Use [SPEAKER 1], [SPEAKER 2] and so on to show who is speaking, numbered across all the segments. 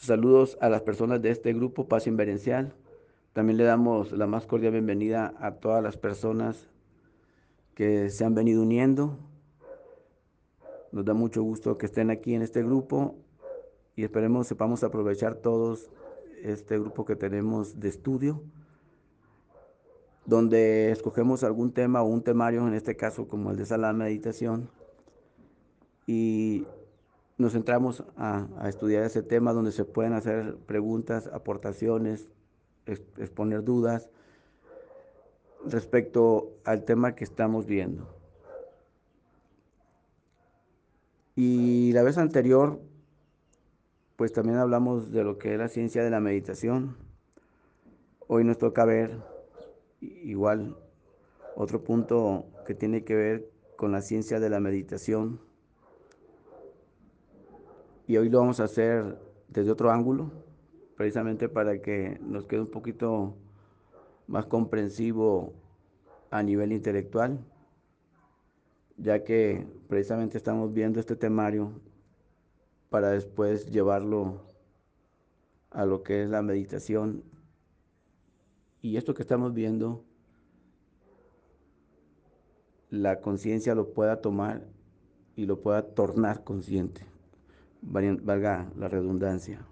[SPEAKER 1] Saludos a las personas de este grupo Paz Inverencial. También le damos la más cordial bienvenida a todas las personas que se han venido uniendo. Nos da mucho gusto que estén aquí en este grupo y esperemos sepamos aprovechar todos este grupo que tenemos de estudio, donde escogemos algún tema o un temario, en este caso como el de sala de meditación, y nos centramos a estudiar ese tema donde se pueden hacer preguntas, aportaciones, exponer dudas respecto al tema que estamos viendo. Y la vez anterior, pues también hablamos de lo que es la ciencia de la meditación. Hoy nos toca ver igual otro punto que tiene que ver con la ciencia de la meditación. Y hoy lo vamos a hacer desde otro ángulo, precisamente para que nos quede un poquito más comprensivo a nivel intelectual, ya que precisamente estamos viendo este temario para después llevarlo a lo que es la meditación. Y esto que estamos viendo, la conciencia lo pueda tomar y lo pueda tornar consciente, valga la redundancia.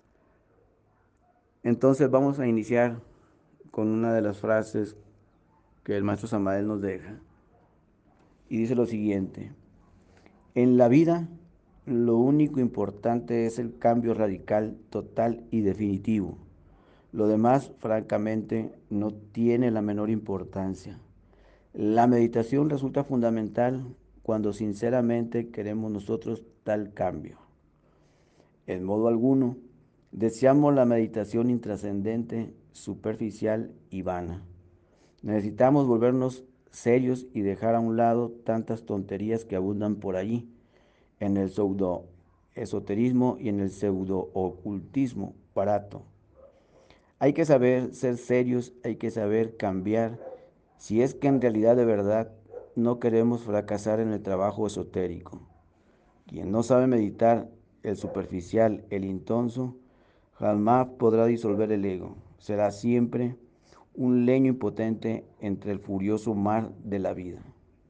[SPEAKER 1] Entonces vamos a iniciar con una de las frases que el maestro Samael nos deja. Y dice lo siguiente: en la vida, lo único importante es el cambio radical, total y definitivo. Lo demás, francamente, no tiene la menor importancia. La meditación resulta fundamental cuando sinceramente queremos nosotros tal cambio. En modo alguno, deseamos la meditación intrascendente, superficial y vana. Necesitamos volvernos serios y dejar a un lado tantas tonterías que abundan por allí, en el pseudo esoterismo y en el pseudo ocultismo barato. Hay que saber ser serios, hay que saber cambiar, si es que en realidad de verdad no queremos fracasar en el trabajo esotérico. Quien no sabe meditar, el superficial, el intonso, jamás podrá disolver el ego. Será siempre un leño impotente entre el furioso mar de la vida.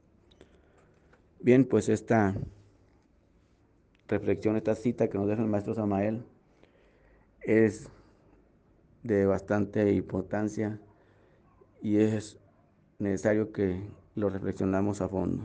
[SPEAKER 1] Bien, pues esta reflexión, esta cita que nos deja el maestro Samael es de bastante importancia y es necesario que lo reflexionamos a fondo.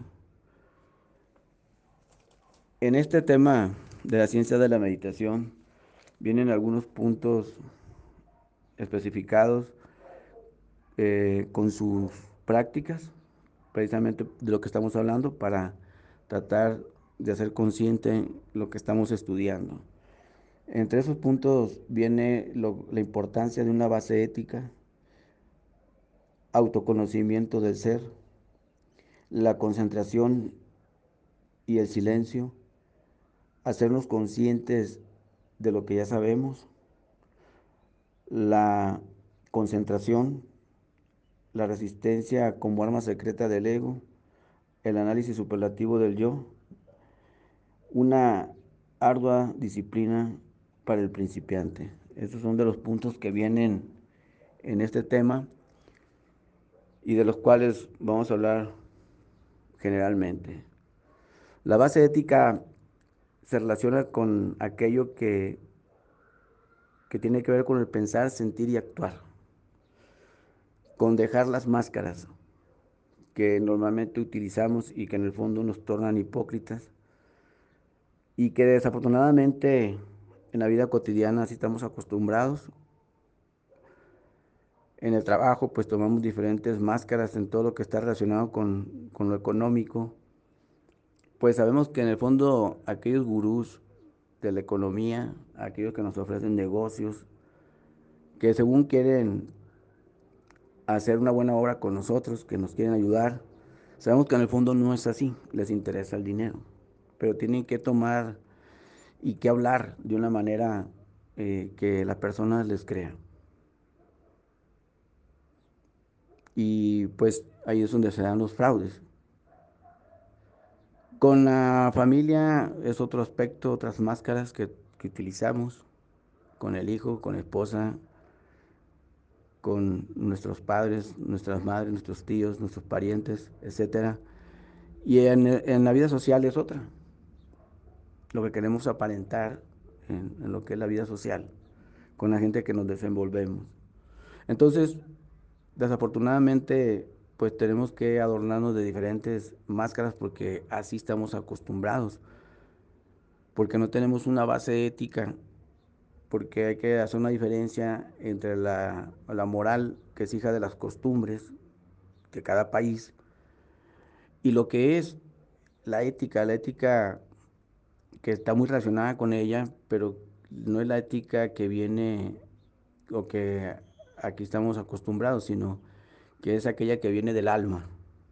[SPEAKER 1] En este tema de la ciencia de la meditación vienen algunos puntos especificados con sus prácticas, precisamente de lo que estamos hablando, para tratar de hacer consciente lo que estamos estudiando. Entre esos puntos viene la importancia de una base ética, autoconocimiento del ser, la concentración y el silencio, hacernos conscientes de lo que ya sabemos, la concentración, la resistencia como arma secreta del ego, el análisis superlativo del yo, una ardua disciplina para el principiante. Estos son de los puntos que vienen en este tema y de los cuales vamos a hablar generalmente. La base ética se relaciona con aquello que tiene que ver con el pensar, sentir y actuar, con dejar las máscaras que normalmente utilizamos y que en el fondo nos tornan hipócritas y que desafortunadamente en la vida cotidiana así estamos acostumbrados. En el trabajo pues tomamos diferentes máscaras en todo lo que está relacionado con lo económico. Pues sabemos que en el fondo aquellos gurús de la economía, aquellos que nos ofrecen negocios, que según quieren hacer una buena obra con nosotros, que nos quieren ayudar, sabemos que en el fondo no es así, les interesa el dinero, pero tienen que tomar y que hablar de una manera que las personas les crean. Y pues ahí es donde se dan los fraudes. Con la familia es otro aspecto, otras máscaras que utilizamos. con el hijo, con la esposa, con nuestros padres, nuestras madres, nuestros tíos, nuestros parientes, etcétera. Y en la vida social es otra, lo que queremos aparentar en lo que es la vida social, con la gente que nos desenvolvemos. Entonces, desafortunadamente, pues tenemos que adornarnos de diferentes máscaras porque así estamos acostumbrados, porque no tenemos una base ética, porque hay que hacer una diferencia entre la moral que es hija de las costumbres de cada país y lo que es la ética que está muy relacionada con ella, pero no es la ética que viene o que aquí estamos acostumbrados, sino que es aquella que viene del alma,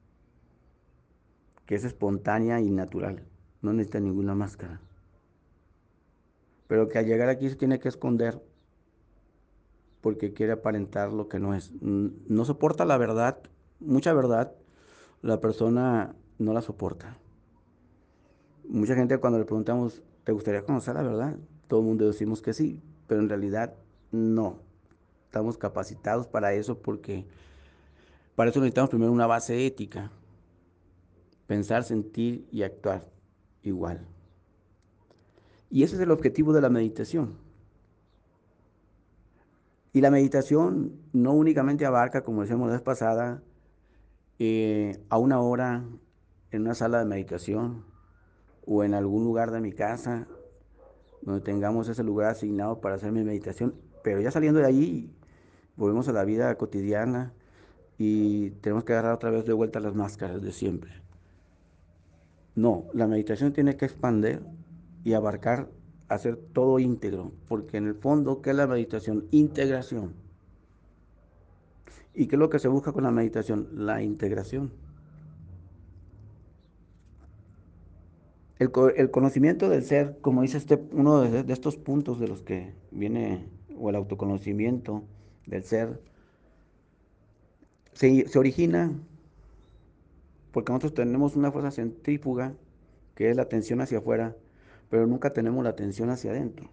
[SPEAKER 1] que es espontánea y natural, no necesita ninguna máscara, pero que al llegar aquí se tiene que esconder porque quiere aparentar lo que no es. No soporta la verdad, mucha verdad, la persona no la soporta. Mucha gente cuando le preguntamos, ¿te gustaría conocer la verdad? Todo el mundo decimos que sí, pero en realidad no. Estamos capacitados para eso porque para eso necesitamos primero una base ética, pensar, sentir y actuar igual. Y ese es el objetivo de la meditación. Y la meditación no únicamente abarca, como decíamos la vez pasada, a una hora en una sala de meditación o en algún lugar de mi casa donde tengamos ese lugar asignado para hacer mi meditación. Pero ya saliendo de ahí, volvemos a la vida cotidiana y tenemos que agarrar otra vez de vuelta las máscaras de siempre. No, la meditación tiene que expandir y abarcar, hacer todo íntegro, porque en el fondo, ¿qué es la meditación? Integración. ¿Y qué es lo que se busca con la meditación? La integración. El conocimiento del ser, como dice uno de estos puntos de los que viene, o el autoconocimiento del ser, se origina porque nosotros tenemos una fuerza centrífuga, que es la tensión hacia afuera, pero nunca tenemos la tensión hacia adentro.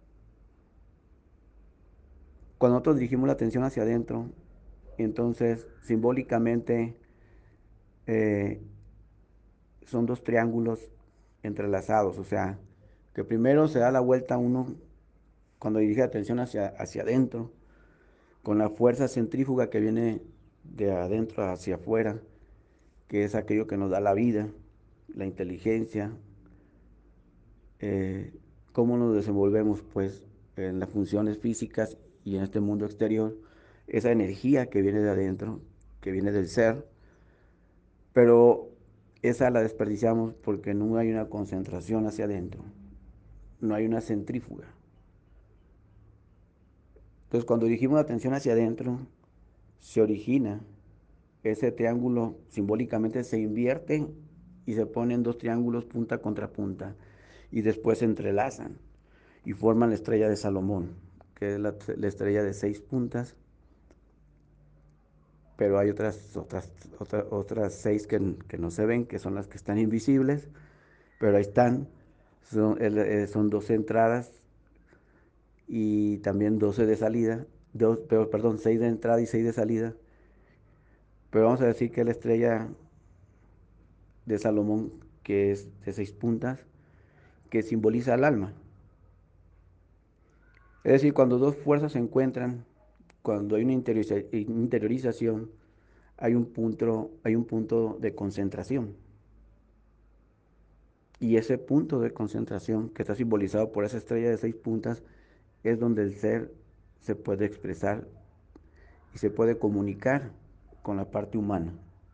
[SPEAKER 1] Cuando nosotros dirigimos la atención hacia adentro, entonces simbólicamente eh, son dos triángulos entrelazados, o sea, que primero se da la vuelta uno cuando dirige la atención hacia adentro, con la fuerza centrífuga que viene de adentro hacia afuera, que es aquello que nos da la vida, la inteligencia, eh, cómo nos desenvolvemos pues en las funciones físicas y en este mundo exterior, esa energía que viene de adentro, que viene del ser, pero esa la desperdiciamos porque no hay una concentración hacia adentro, no hay una centrífuga. Entonces cuando dirigimos la atención hacia adentro, se origina ese triángulo, simbólicamente se invierte y se ponen dos triángulos punta contra punta y después se entrelazan y forman la estrella de Salomón, que es la estrella de 6 puntas, pero hay otras 6 que no se ven, que son las que están invisibles, pero ahí están, son 12 entradas y también 12 de salida, pero, perdón, 6 de entrada y 6 de salida, pero vamos a decir que la estrella de Salomón, que es de 6 puntas, que simboliza al alma. Es decir, cuando dos fuerzas se encuentran, cuando hay una interiorización, hay un punto de concentración. Y ese punto de concentración, que está simbolizado por esa estrella de 6 puntas, es donde el ser se puede expresar y se puede comunicar con la parte humana,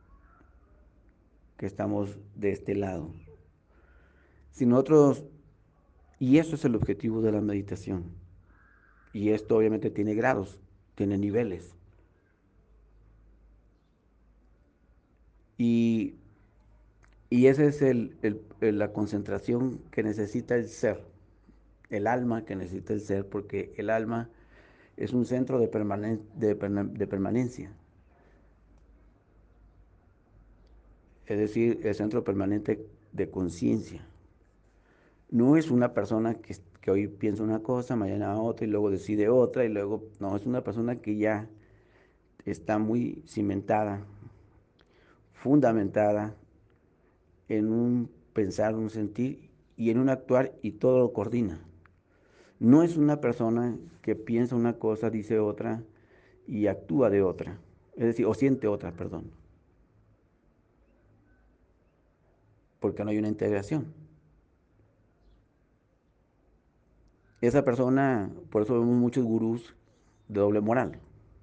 [SPEAKER 1] que estamos de este lado. Si nosotros, y eso es el objetivo de la meditación, y esto obviamente tiene grados, tiene niveles. Y, y esa es la concentración que necesita el ser, el alma que necesita el ser, porque el alma es un centro de permanencia, es decir, el centro permanente de conciencia. No es una persona que hoy piensa una cosa, mañana otra y luego decide otra y luego, no, es una persona que ya está muy cimentada, fundamentada en un pensar, un sentir y en un actuar y todo lo coordina. No es una persona que piensa una cosa, dice otra y actúa de otra, es decir, o siente otra, perdón, porque no hay una integración. Esa persona, por eso vemos muchos gurús de doble moral.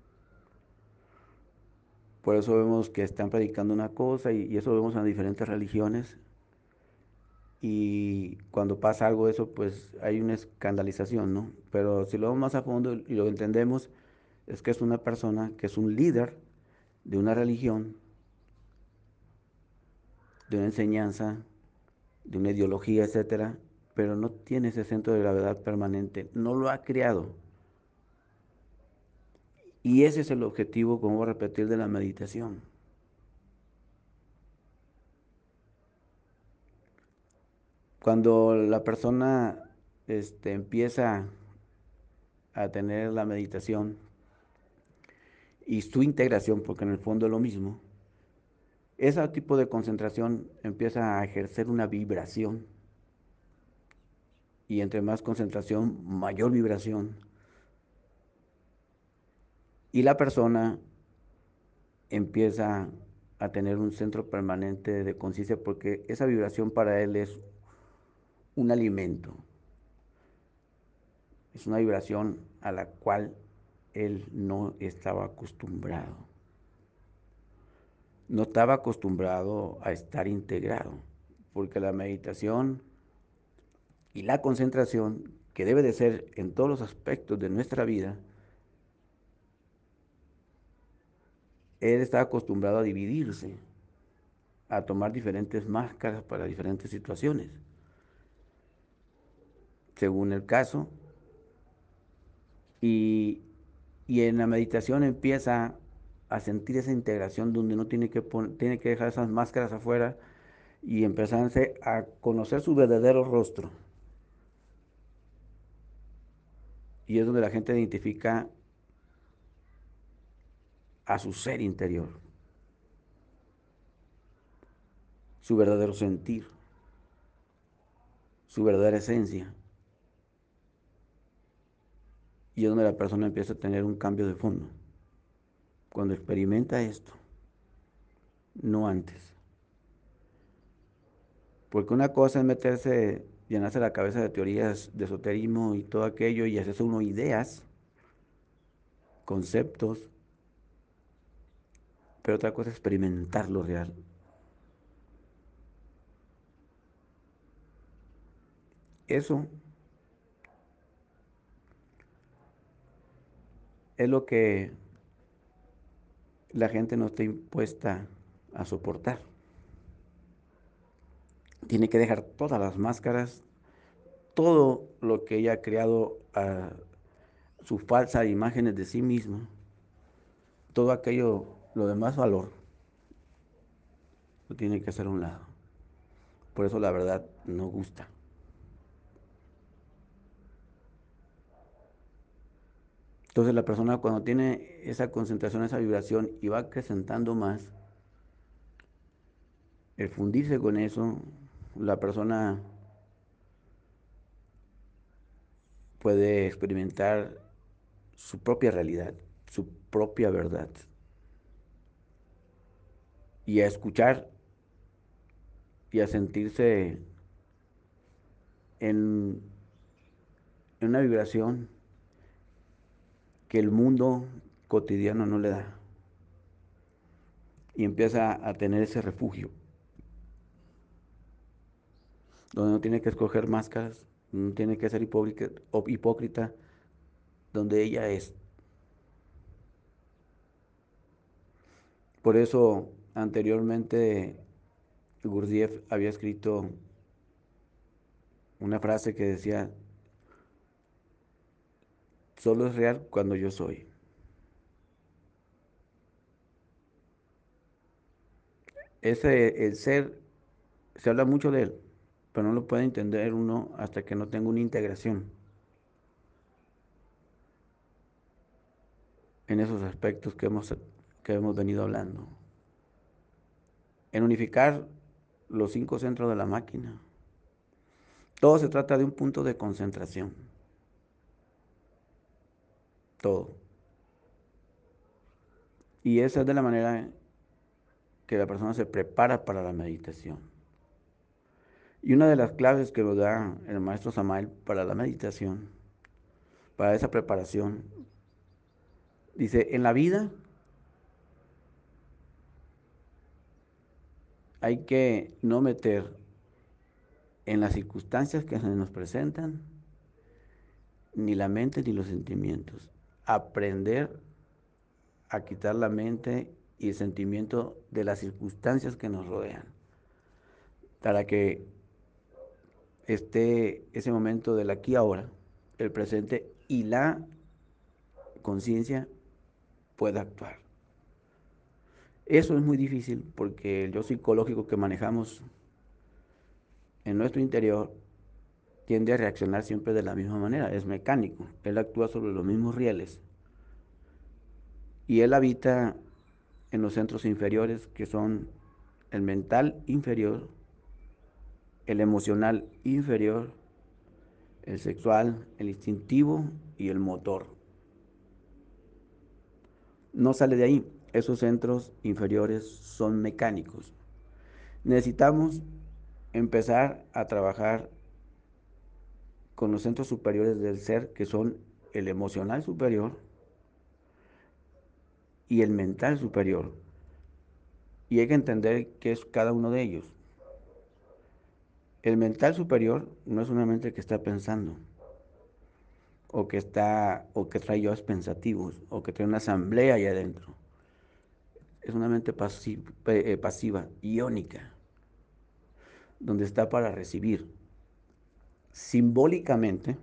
[SPEAKER 1] Por eso vemos que están predicando una cosa y eso lo vemos en las diferentes religiones. Y cuando pasa algo de eso, pues hay una escandalización, ¿no? Pero si lo vemos más a fondo y lo entendemos, es que es una persona que es un líder de una religión, de una enseñanza, de una ideología, etcétera, pero no tiene ese centro de gravedad permanente, no lo ha creado. Y ese es el objetivo, como voy a repetir, de la meditación. Cuando la persona empieza a tener la meditación y su integración, porque en el fondo es lo mismo, ese tipo de concentración empieza a ejercer una vibración y entre más concentración, mayor vibración. Y la persona empieza a tener un centro permanente de conciencia porque esa vibración para él es un alimento, es una vibración a la cual él no estaba acostumbrado. No estaba acostumbrado a estar integrado, porque la meditación y la concentración, que debe de ser en todos los aspectos de nuestra vida, él está acostumbrado a dividirse, a tomar diferentes máscaras para diferentes situaciones. Según el caso, y, y en la meditación empieza a sentir esa integración donde no tiene que, tiene que dejar esas máscaras afuera y empezarse a conocer su verdadero rostro. Y es donde la gente identifica a su ser interior, su verdadero sentir, su verdadera esencia. Y es donde la persona empieza a tener un cambio de fondo. Cuando experimenta esto, no antes. Porque una cosa es meterse, llenarse la cabeza de teorías de esoterismo y todo aquello y hacerse uno ideas, conceptos, pero otra cosa es experimentar lo real. Eso es lo que la gente no está impuesta a soportar. Tiene que dejar todas las máscaras, todo lo que ella ha creado a sus falsas imágenes de sí misma, todo aquello, lo demás valor, lo tiene que hacer a un lado. Por eso la verdad no gusta. Entonces la persona cuando tiene esa concentración, esa vibración y va acrecentando más, el fundirse con eso, la persona puede experimentar su propia realidad, su propia verdad y a escuchar y a sentirse en, en una vibración que el mundo cotidiano no le da y empieza a tener ese refugio donde no tiene que escoger máscaras, no tiene que ser hipócrita, donde ella es. Por eso anteriormente Gurdjieff había escrito una frase que decía, solo es real cuando yo soy. El ser, se habla mucho de él, pero no lo puede entender uno hasta que no tenga una integración en esos aspectos que hemos venido hablando. En unificar los 5 centros de la máquina. Todo se trata de un punto de concentración. Todo. Y esa es de la manera que la persona se prepara para la meditación. Y una de las claves que nos da el maestro Samael para la meditación, para esa preparación, dice, en la vida hay que no meter en las circunstancias que se nos presentan ni la mente ni los sentimientos. Aprender a quitar la mente y el sentimiento de las circunstancias que nos rodean, para que esté ese momento del aquí ahora, el presente y la conciencia pueda actuar. Eso es muy difícil porque el yo psicológico que manejamos en nuestro interior tiende a reaccionar siempre de la misma manera, es mecánico, él actúa sobre los mismos rieles y él habita en los centros inferiores que son el mental inferior, el emocional inferior, el sexual, el instintivo y el motor. No sale de ahí, esos centros inferiores son mecánicos. Necesitamos empezar a trabajar con los centros superiores del ser, que son el emocional superior y el mental superior. Y hay que entender qué es cada uno de ellos. El mental superior no es una mente que está pensando, o que trae yo pensativos, o que trae una asamblea ahí adentro. Es una mente pasiva, iónica, donde está para recibir. Simbólicamente,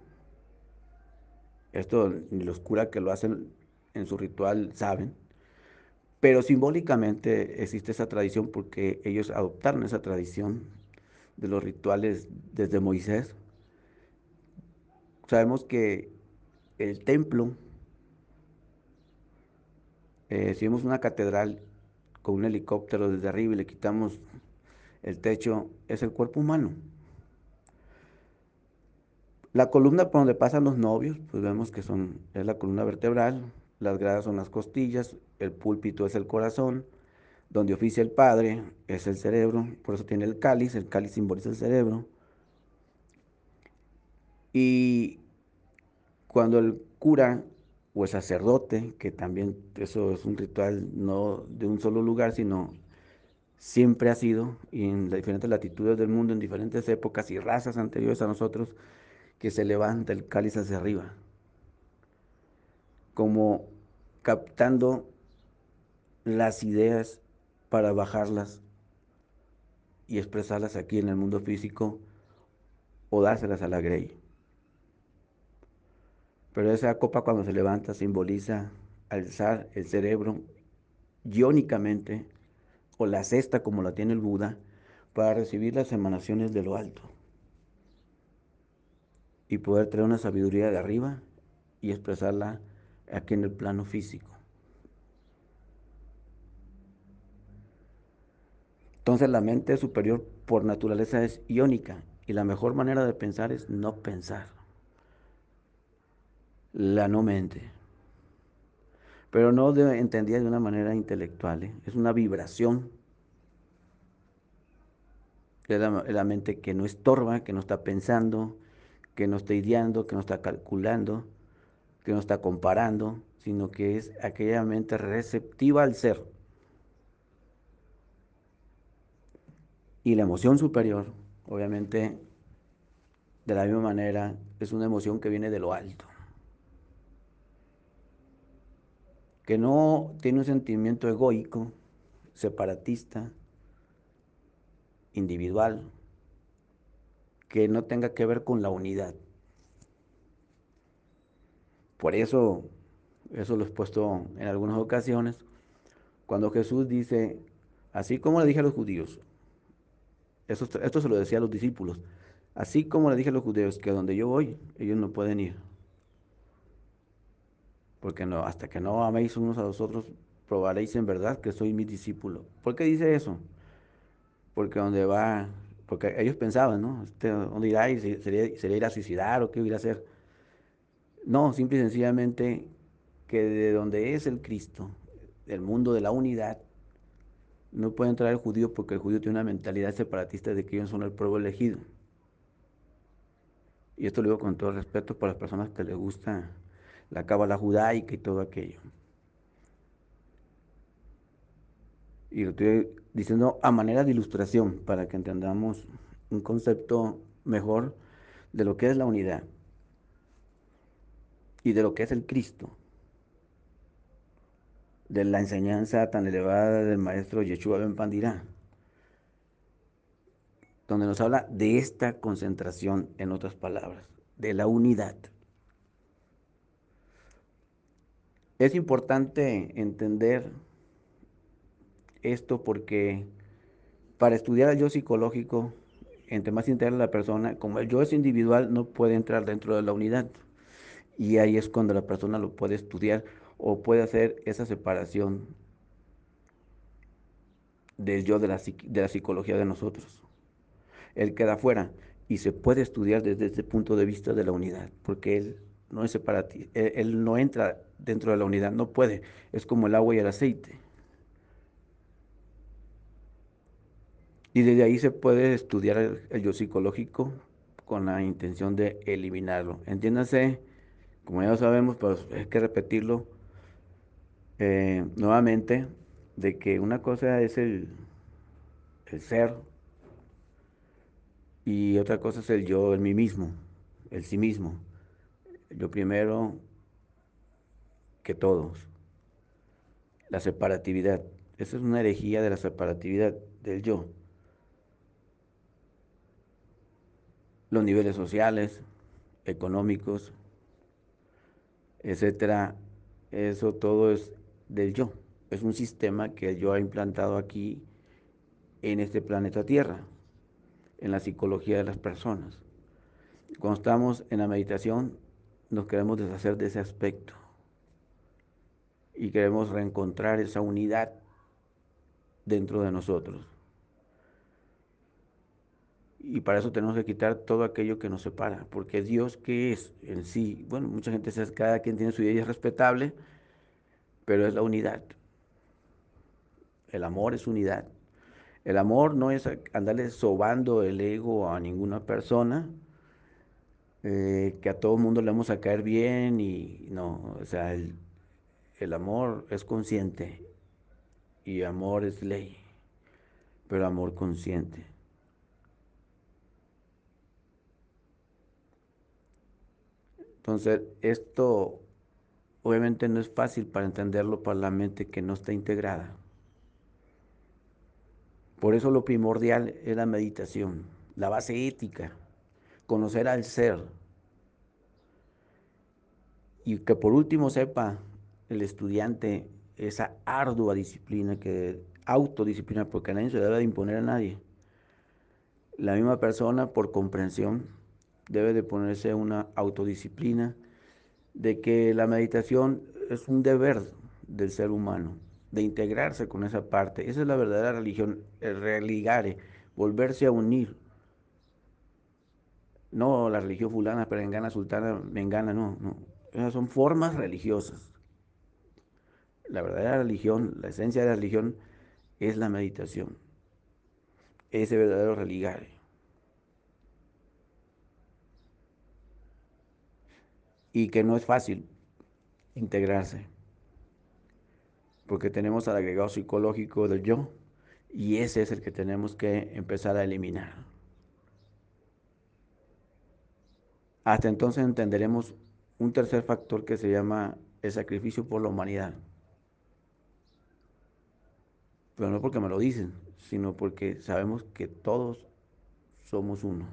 [SPEAKER 1] esto ni los curas que lo hacen en su ritual saben, pero simbólicamente existe esa tradición porque ellos adoptaron esa tradición de los rituales desde Moisés. Sabemos que el templo, si vemos una catedral con un helicóptero desde arriba y le quitamos el techo, es el cuerpo humano. La columna por donde pasan los novios, pues vemos que es la columna vertebral, las gradas son las costillas, el púlpito es el corazón, donde oficia el Padre es el cerebro, por eso tiene el cáliz simboliza el cerebro. Y cuando el cura o el sacerdote, que también eso es un ritual no de un solo lugar, sino siempre ha sido, y en las diferentes latitudes del mundo, en diferentes épocas y razas anteriores a nosotros, que se levanta el cáliz hacia arriba, como captando las ideas para bajarlas y expresarlas aquí en el mundo físico o dárselas a la Grey. Pero esa copa cuando se levanta simboliza alzar el cerebro iónicamente, o la cesta como la tiene el Buda, para recibir las emanaciones de lo alto y poder traer una sabiduría de arriba y expresarla aquí en el plano físico. Entonces la mente superior por naturaleza es iónica y la mejor manera de pensar es no pensar, la no mente. Pero no entendida de una manera intelectual, ¿eh? Es una vibración de la mente que no estorba, que no está pensando, que no está ideando, que no está calculando, que no está comparando, sino que es aquella mente receptiva al ser. Y la emoción superior, obviamente, de la misma manera, es una emoción que viene de lo alto, que no tiene un sentimiento egoico, separatista, individual, que no tenga que ver con la unidad. Por eso lo he expuesto en algunas ocasiones, cuando Jesús dice, así como le dije a los judíos, esto se lo decía a los discípulos, Así como le dije a los judíos que donde yo voy, ellos no pueden ir, porque no, hasta que no améis unos a los otros, probaréis en verdad que soy mi discípulo. ¿Por qué dice eso? Porque donde va, porque ellos pensaban, ¿no? ¿Dónde irá? ¿Y sería ir a suicidar o qué irá a hacer? No, simple y sencillamente que de donde es el Cristo, del mundo de la unidad, no puede entrar el judío porque el judío tiene una mentalidad separatista de que ellos son el pueblo elegido. Y esto lo digo con todo respeto para las personas que les gusta la cábala judaica y todo aquello. Y lo estoy diciendo a manera de ilustración para que entendamos un concepto mejor de lo que es la unidad y de lo que es el Cristo, de la enseñanza tan elevada del maestro Yeshua Ben Pandirá, donde nos habla de esta concentración, en otras palabras, de la unidad. Es importante entender esto porque para estudiar el yo psicológico, entre más integra la persona, como el yo es individual, no puede entrar dentro de la unidad. Y ahí es cuando la persona lo puede estudiar o puede hacer esa separación del yo de la psicología de nosotros. Él queda fuera y se puede estudiar desde este punto de vista de la unidad, porque él no es separativo, él no entra dentro de la unidad, no puede, es como el agua y el aceite. Y desde ahí se puede estudiar el yo psicológico con la intención de eliminarlo. Entiéndase, como ya lo sabemos, pues hay que repetirlo nuevamente, de que una cosa es el ser y otra cosa es el yo, el mí mismo, el sí mismo. Yo primero que todos. La separatividad. Esa es una herejía de la separatividad del yo. Los niveles sociales, económicos, etcétera, eso todo es del yo. Es un sistema que el yo ha implantado aquí en este planeta Tierra, en la psicología de las personas. Cuando estamos en la meditación, nos queremos deshacer de ese aspecto y queremos reencontrar esa unidad dentro de nosotros. Y para eso tenemos que quitar todo aquello que nos separa, porque Dios, ¿qué es en sí? Bueno, mucha gente sabe, cada quien tiene su idea y es respetable, pero es la unidad. El amor es unidad. El amor no es andarle sobando el ego a ninguna persona, que a todo mundo le vamos a caer bien y no, o sea, el amor es consciente y amor es ley, pero amor consciente. Entonces, esto obviamente no es fácil para entenderlo para la mente que no está integrada. Por eso lo primordial es la meditación, la base ética, conocer al ser y que por último sepa el estudiante esa ardua disciplina, que autodisciplina, porque nadie se debe de imponer a nadie. La misma persona por comprensión debe de ponerse una autodisciplina de que la meditación es un deber del ser humano, de integrarse con esa parte. Esa es la verdadera religión, el religare, volverse a unir. No la religión fulana, perengana, sultana, mengana, no, no. Esas son formas religiosas. La verdadera religión, la esencia de la religión es la meditación, ese verdadero religare. Y que no es fácil integrarse, porque tenemos al agregado psicológico del yo, y ese es el que tenemos que empezar a eliminar. Hasta entonces entenderemos un tercer factor que se llama el sacrificio por la humanidad. Pero no porque me lo dicen, sino porque sabemos que todos somos uno.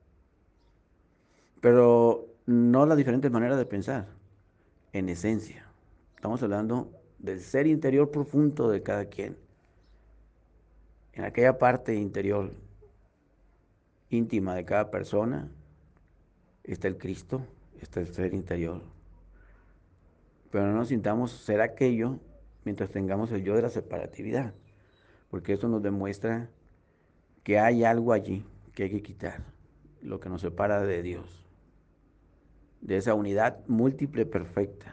[SPEAKER 1] Pero no las diferentes maneras de pensar, en esencia. Estamos hablando del ser interior profundo de cada quien, en aquella parte interior íntima de cada persona está el Cristo, está el ser interior. Pero no nos sintamos ser aquello mientras tengamos el yo de la separatividad, porque eso nos demuestra que hay algo allí que hay que quitar, lo que nos separa de Dios, de esa unidad múltiple perfecta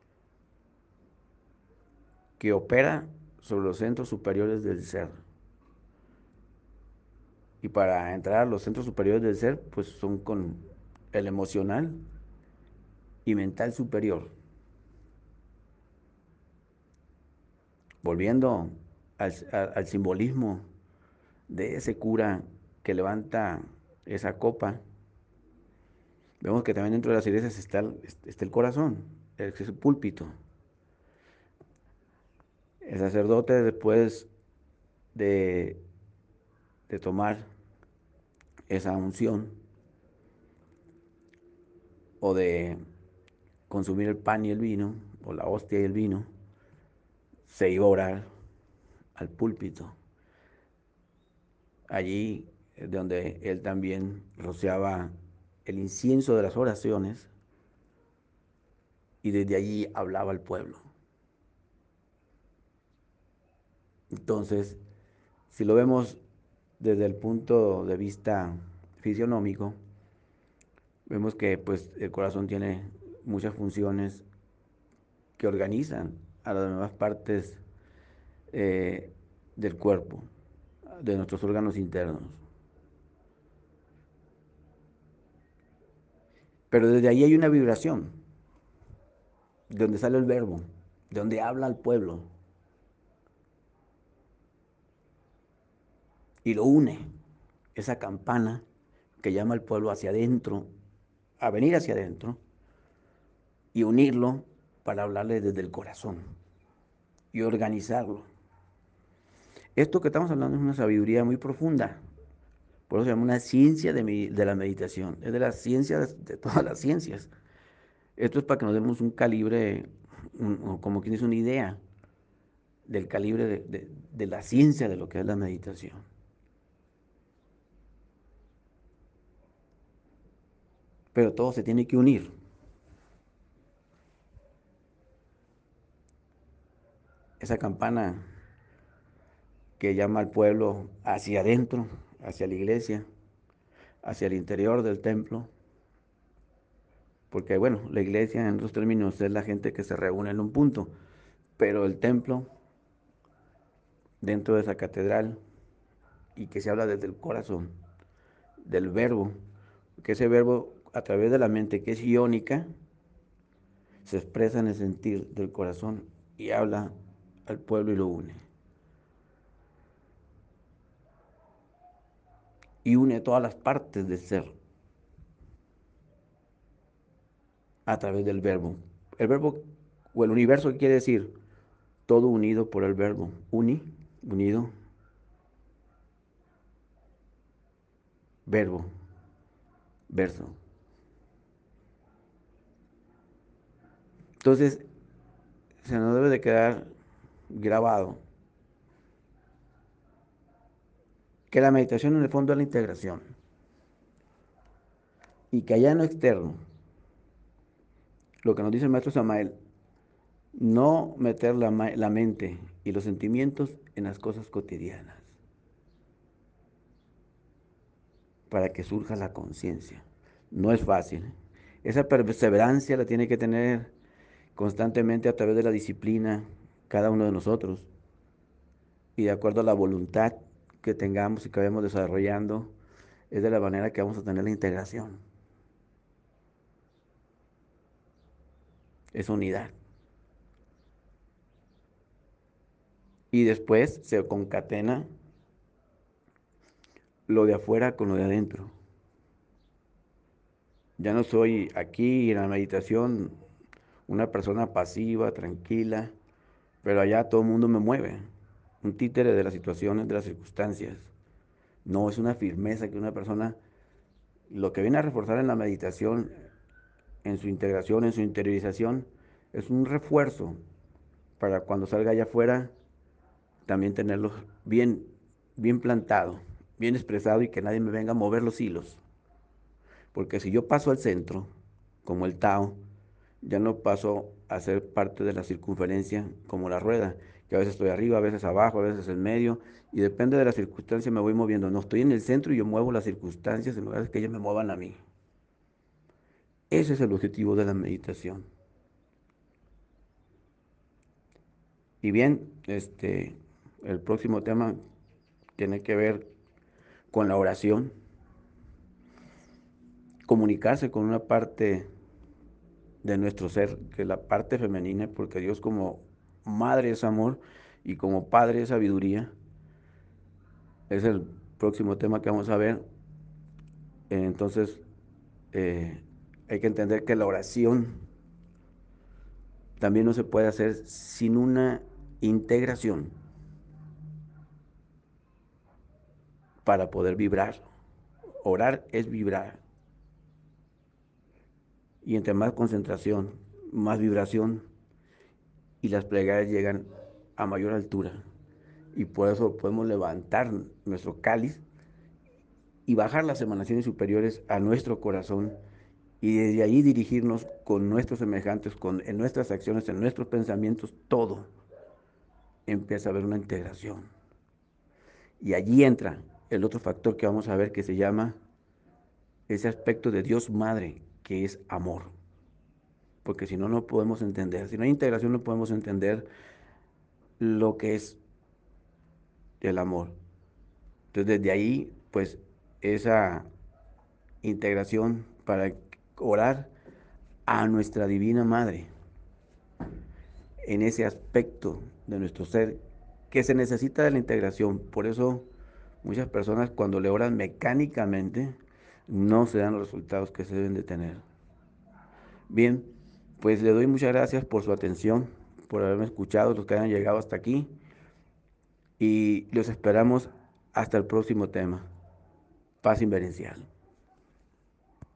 [SPEAKER 1] que opera sobre los centros superiores del ser. Y para entrar a los centros superiores del ser, pues son con el emocional y mental superior. Volviendo al simbolismo de ese cura que levanta esa copa, vemos que también dentro de las iglesias está el corazón, es el púlpito. El sacerdote, después de, de tomar esa unción o de consumir el pan y el vino, o la hostia y el vino, se iba a orar al púlpito. Allí es donde él también rociaba el incienso de las oraciones y desde allí hablaba al pueblo. Entonces, si lo vemos desde el punto de vista fisionómico, vemos que pues, el corazón tiene muchas funciones que organizan a las demás partes del cuerpo, de nuestros órganos internos. Pero desde ahí hay una vibración, de donde sale el verbo, de donde habla al pueblo y lo une. Esa campana que llama al pueblo hacia adentro, a venir hacia adentro y unirlo para hablarle desde el corazón y organizarlo. Esto que estamos hablando es una sabiduría muy profunda. Por eso se llama una ciencia de la meditación. Es de las ciencias, de todas las ciencias. Esto es para que nos demos un calibre, como quien dice, una idea del calibre de la ciencia de lo que es la meditación. Pero todo se tiene que unir. Esa campana que llama al pueblo hacia adentro, hacia la iglesia, hacia el interior del templo, porque bueno, la iglesia en otros términos es la gente que se reúne en un punto, pero el templo, dentro de esa catedral, y que se habla desde el corazón, del verbo, que ese verbo a través de la mente que es iónica, se expresa en el sentir del corazón y habla al pueblo y lo une. Y une todas las partes del ser a través del verbo. El verbo o el universo, ¿qué quiere decir? Todo unido por el verbo. Unido, verbo, verso. Entonces, se nos debe de quedar grabado que la meditación en el fondo es la integración y que allá en lo externo, lo que nos dice el maestro Samael, no meter la mente y los sentimientos en las cosas cotidianas para que surja la conciencia. No es fácil. Esa perseverancia la tiene que tener constantemente a través de la disciplina cada uno de nosotros y de acuerdo a la voluntad que tengamos y que vayamos desarrollando, es de la manera que vamos a tener la integración, esa unidad. Y después se concatena lo de afuera con lo de adentro. Ya no soy aquí en la meditación una persona pasiva, tranquila, pero allá todo el mundo me mueve, un títere de las situaciones, de las circunstancias. No es una firmeza que una persona, lo que viene a reforzar en la meditación, en su integración, en su interiorización, es un refuerzo para cuando salga allá afuera también tenerlo bien, bien plantado, bien expresado y que nadie me venga a mover los hilos. Porque si yo paso al centro, como el Tao, ya no paso a ser parte de la circunferencia como la rueda, que a veces estoy arriba, a veces abajo, a veces en medio, y depende de la circunstancia me voy moviendo. No estoy en el centro y yo muevo las circunstancias en lugar de que ellas me muevan a mí. Ese es el objetivo de la meditación. Y bien, el próximo tema tiene que ver con la oración, comunicarse con una parte de nuestro ser, que es la parte femenina, porque Dios como madre es amor y como padre es sabiduría. Es el próximo tema que vamos a ver. Entonces, eh, hay que entender que la oración también no se puede hacer sin una integración para poder vibrar. Orar es vibrar. Y entre más concentración, más vibración, y las plegarias llegan a mayor altura. Y por eso podemos levantar nuestro cáliz y bajar las emanaciones superiores a nuestro corazón y desde ahí dirigirnos con nuestros semejantes, en nuestras acciones, en nuestros pensamientos, todo empieza a haber una integración. Y allí entra el otro factor que vamos a ver que se llama ese aspecto de Dios Madre, que es amor. Porque si no, no podemos entender. Si no hay integración, no podemos entender lo que es el amor. Entonces, desde ahí, pues, esa integración para orar a nuestra Divina Madre en ese aspecto de nuestro ser que se necesita de la integración. Por eso muchas personas cuando le oran mecánicamente no se dan los resultados que se deben de tener. Bien, pues le doy muchas gracias por su atención, por haberme escuchado, los que hayan llegado hasta aquí y los esperamos hasta el próximo tema. Paz inverencial.